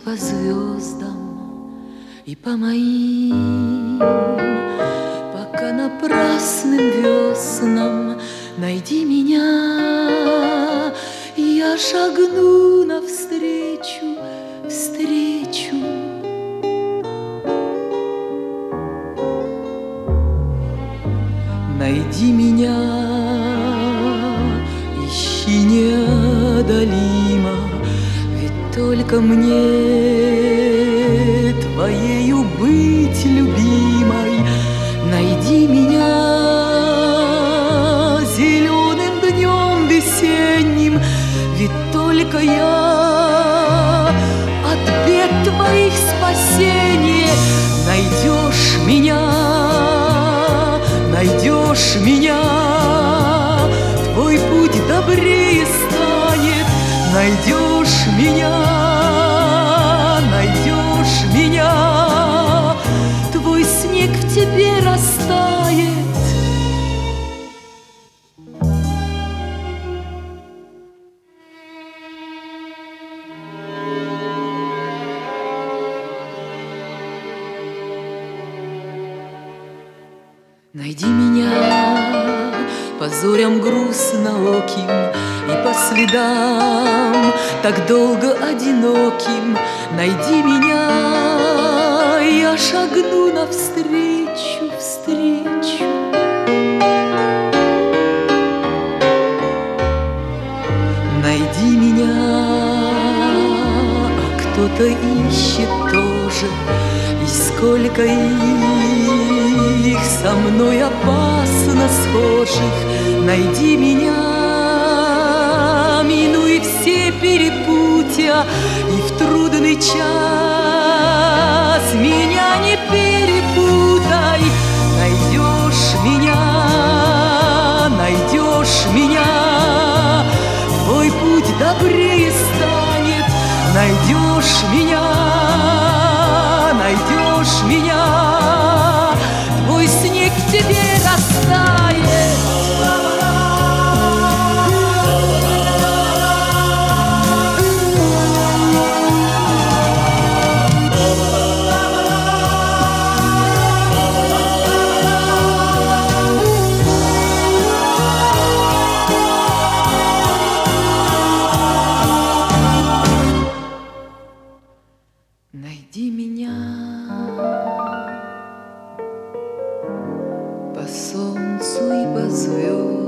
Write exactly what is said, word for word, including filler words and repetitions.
по звездам и по моим, пока напрасным веснам. Найди меня, и я шагну навстречу, встречу. Найди меня, ищи неодолимо, ведь только мне твоею быть любимой. Найди меня зеленым днем весенним, ведь только я от бед твоих спасение. Найдешь меня, найдешь меня, твой путь добрее станет. Найдешь меня, найдешь меня, твой снег в тебе растает. Найди меня по зорям грустнооким и по следам так долго одиноким. Найди меня, я шагну навстречу, встречу. Найди меня, а кто-то ищет тоже, и сколько их со мной опасно схожих. Найди меня, минуй все перепутья, и в трудный час меня не перепутай. Найдешь меня, найдешь меня, твой путь добрее станет. Найдешь меня, найдешь меня, твой снег в тебе растает. Найди меня по солнцу и по звездам